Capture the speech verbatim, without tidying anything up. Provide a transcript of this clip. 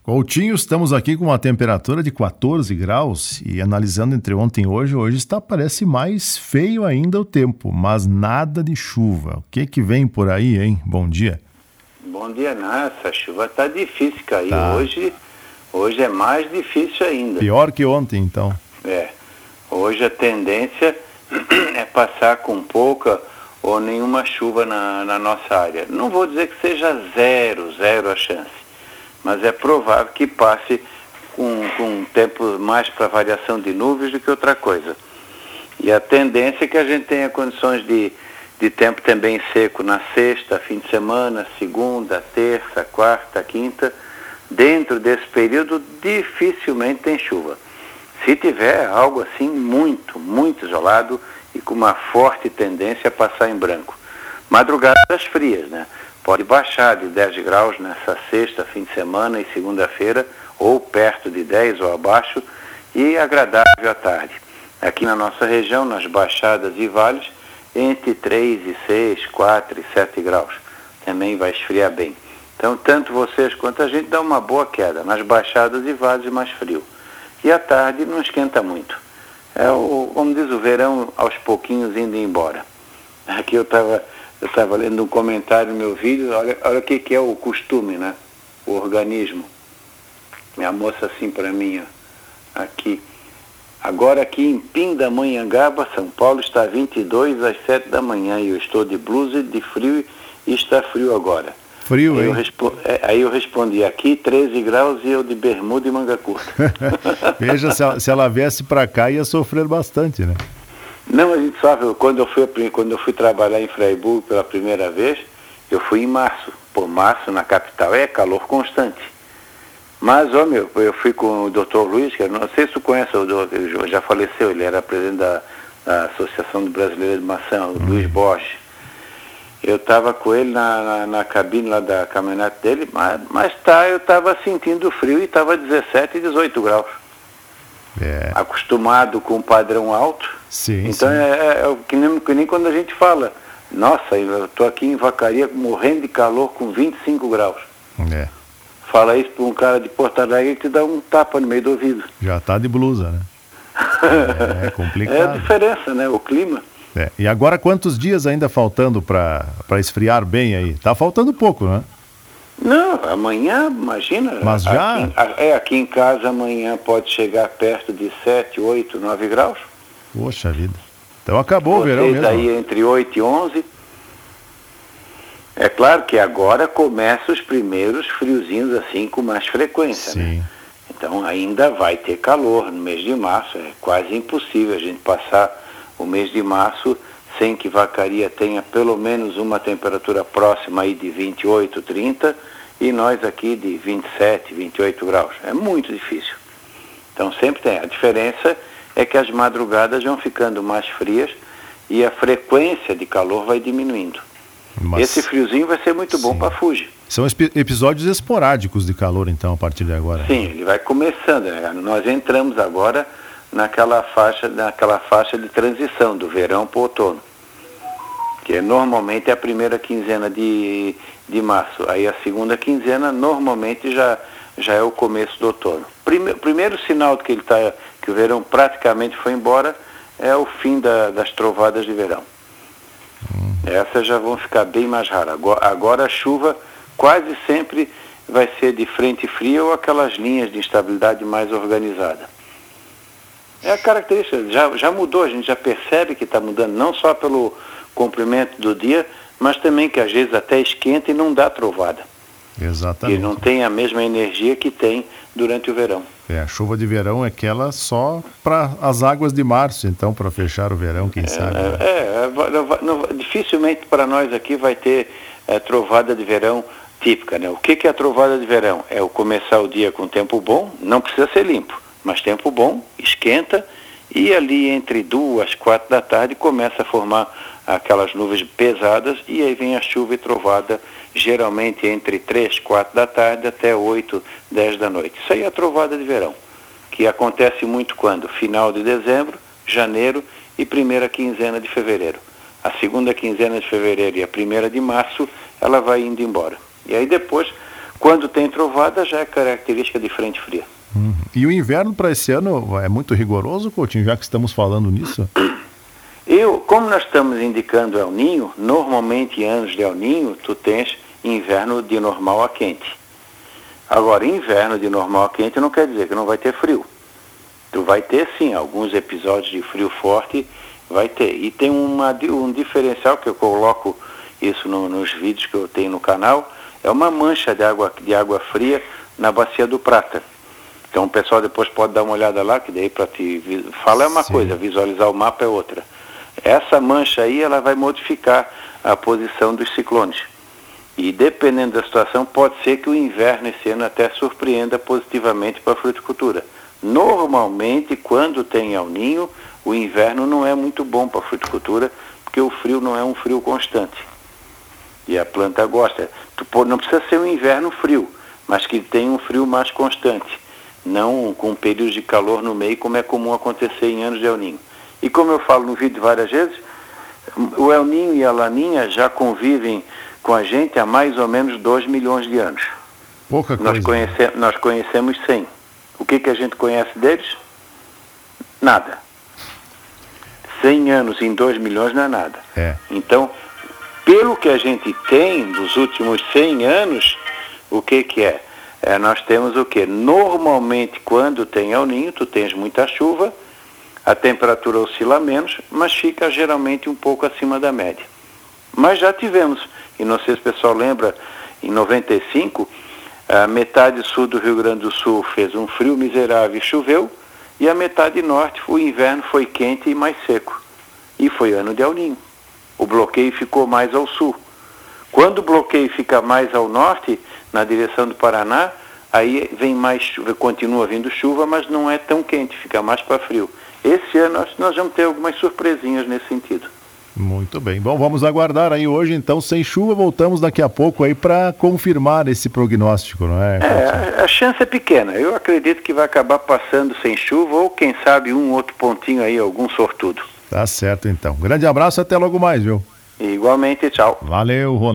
Coutinho, estamos aqui com uma temperatura de quatorze graus e analisando entre ontem e hoje, hoje está, parece mais feio ainda o tempo, mas nada de chuva. O que que vem por aí, hein? Bom dia. Bom dia, nossa, a chuva está difícil cair. Tá. Hoje, hoje é mais difícil ainda. Pior que ontem, então. É, hoje a tendência é passar com pouca ou nenhuma chuva na, na nossa área. Não vou dizer que seja zero, zero a chance, mas é provável que passe com, com um tempo mais para variação de nuvens do que outra coisa. E a tendência é que a gente tenha condições de, de tempo também seco na sexta, fim de semana, segunda, terça, quarta, quinta. Dentro desse período, dificilmente tem chuva. Se tiver algo assim muito, muito isolado e com uma forte tendência a passar em branco. Madrugadas frias, né? Pode baixar de dez graus nessa sexta, fim de semana e segunda-feira, ou perto de dez ou abaixo, e agradável à tarde. Aqui na nossa região, nas baixadas e vales, entre três e seis, quatro e sete graus. Também vai esfriar bem. Então, tanto vocês quanto a gente dá uma boa queda. Nas baixadas e vales mais frio. E à tarde não esquenta muito. É o, como diz o verão, aos pouquinhos indo embora. Aqui eu estava eu tava lendo um comentário no meu vídeo, olha, olha o que, que é o costume, né? O organismo. Minha moça assim para mim, ó, aqui. Agora aqui em Pindamonhangaba, São Paulo, está vinte e dois às sete da manhã e eu estou de blusa de frio e está frio agora. Frio, aí hein? Eu respo... Aí eu respondi, aqui treze graus e eu de bermuda e manga curta. Veja, se ela, se ela viesse para cá ia sofrer bastante, né? Não, a gente sabe, quando eu fui, quando eu fui trabalhar em Freiburg pela primeira vez, eu fui em março. Por março, na capital, é calor constante. Mas, ó, meu, eu fui com o doutor Luiz, que eu não sei se tu conhece, ele já faleceu, ele era presidente da, da Associação Brasileira de Maçã, o Luiz Borges. Eu estava com ele na, na, na cabine lá da caminhonete dele, mas, mas tá, eu estava sentindo frio e estava dezessete, dezoito graus. É. Acostumado com um padrão alto. Sim, então sim. É, é, é que, nem, que nem quando a gente fala, nossa, eu estou aqui em Vacaria morrendo de calor com vinte e cinco graus. É. Fala isso para um cara de Porto Alegre que te dá um tapa no meio do ouvido. Já tá de blusa, né? É complicado. É a diferença, né? O clima. É. E agora quantos dias ainda faltando para para esfriar bem aí? Tá faltando pouco, né? Não, amanhã, imagina. Mas já? Aqui, é, aqui em casa amanhã pode chegar perto de sete, oito, nove graus. Poxa vida. Então acabou Vocês o verão mesmo. Aí entre oito e onze. É claro que agora começam os primeiros friozinhos assim com mais frequência, Sim. né? Então ainda vai ter calor no mês de março. É quase impossível a gente passar o mês de março sem que Vacaria tenha pelo menos uma temperatura próxima aí de vinte e oito, trinta e nós aqui de vinte e sete, vinte e oito graus. É muito difícil. Então sempre tem. A diferença é que as madrugadas vão ficando mais frias e a frequência de calor vai diminuindo. Mas... Esse friozinho vai ser muito bom para Fuji. São episódios esporádicos de calor então a partir de agora. Sim, ele vai começando, né? Nós entramos agora naquela faixa, naquela faixa de transição do verão para o outono, que é, normalmente é a primeira quinzena de, de março. Aí a segunda quinzena normalmente já, já é o começo do outono. Prime, primeiro sinal de que, ele tá, que o verão praticamente foi embora é o fim da, das trovadas de verão. Hum. Essas já vão ficar bem mais raras. Agora, agora a chuva quase sempre vai ser de frente fria ou aquelas linhas de instabilidade mais organizada. É a característica, já, já mudou, a gente já percebe que está mudando, não só pelo comprimento do dia, mas também que às vezes até esquenta e não dá trovada. Exatamente. E não tem a mesma energia que tem durante o verão. É, a chuva de verão é aquela só para as águas de março, então, para fechar o verão, quem é, sabe. Né? É, é, não, dificilmente para nós aqui vai ter é, trovada de verão típica, né? O que, que é a trovada de verão? É o começar o dia com tempo bom, não precisa ser limpo, mas tempo bom, esquenta, e ali entre duas, quatro da tarde começa a formar aquelas nuvens pesadas, e aí vem a chuva e trovada, geralmente entre três, quatro da tarde até oito, dez da noite. Isso aí é a trovada de verão, que acontece muito quando? Final de dezembro, janeiro e primeira quinzena de fevereiro. A segunda quinzena de fevereiro e a primeira de março, ela vai indo embora. E aí depois Quando tem trovada, já é característica de frente fria. Uhum. E o inverno para esse ano é muito rigoroso, Coutinho, já que estamos falando nisso? Eu, como nós estamos indicando El Ninho, normalmente em anos de El Ninho, tu tens inverno de normal a quente. Agora, inverno de normal a quente não quer dizer que não vai ter frio. Tu vai ter, sim, alguns episódios de frio forte, vai ter. E tem uma, um diferencial que eu coloco isso no, nos vídeos que eu tenho no canal, é uma mancha de água, de água fria na Bacia do Prata. Então o pessoal depois pode dar uma olhada lá, que daí para te falar é uma sim. coisa, visualizar o mapa é outra. Essa mancha aí, ela vai modificar a posição dos ciclones. E dependendo da situação, pode ser que o inverno esse ano até surpreenda positivamente para a fruticultura. Normalmente, quando tem El Ninho, o inverno não é muito bom para a fruticultura, porque o frio não é um frio constante. E a planta gosta. Não precisa ser um inverno frio, mas que tenha um frio mais constante. Não com períodos de calor no meio, como é comum acontecer em anos de El Ninho. E como eu falo no vídeo várias vezes, o El Ninho e a Laninha já convivem com a gente há mais ou menos dois milhões de anos. Pouca coisa. Nós, conhece, nós conhecemos cem. O que, que a gente conhece deles? Nada. cem anos em dois milhões não é nada. É. Então, pelo que a gente tem dos últimos cem anos, o que, que é? é? Nós temos o quê? Normalmente, quando tem El Ninho, tu tens muita chuva, a temperatura oscila menos, mas fica geralmente um pouco acima da média. Mas já tivemos, e não sei se o pessoal lembra, em noventa e cinco, a metade sul do Rio Grande do Sul fez um frio miserável e choveu, e a metade norte, o inverno foi quente e mais seco. E foi ano de El Ninho. O bloqueio ficou mais ao sul. Quando o bloqueio fica mais ao norte, na direção do Paraná, aí vem mais chuva, continua vindo chuva, mas não é tão quente, fica mais para frio. Esse ano nós, nós vamos ter algumas surpresinhas nesse sentido. Muito bem. Bom, vamos aguardar aí hoje, então, sem chuva, voltamos daqui a pouco aí para confirmar esse prognóstico, não é? É, a, a chance é pequena. Eu acredito que vai acabar passando sem chuva ou, quem sabe, um outro pontinho aí, algum sortudo. Tá certo, então. Grande abraço, até logo mais, viu? Igualmente, tchau. Valeu, Ronaldo.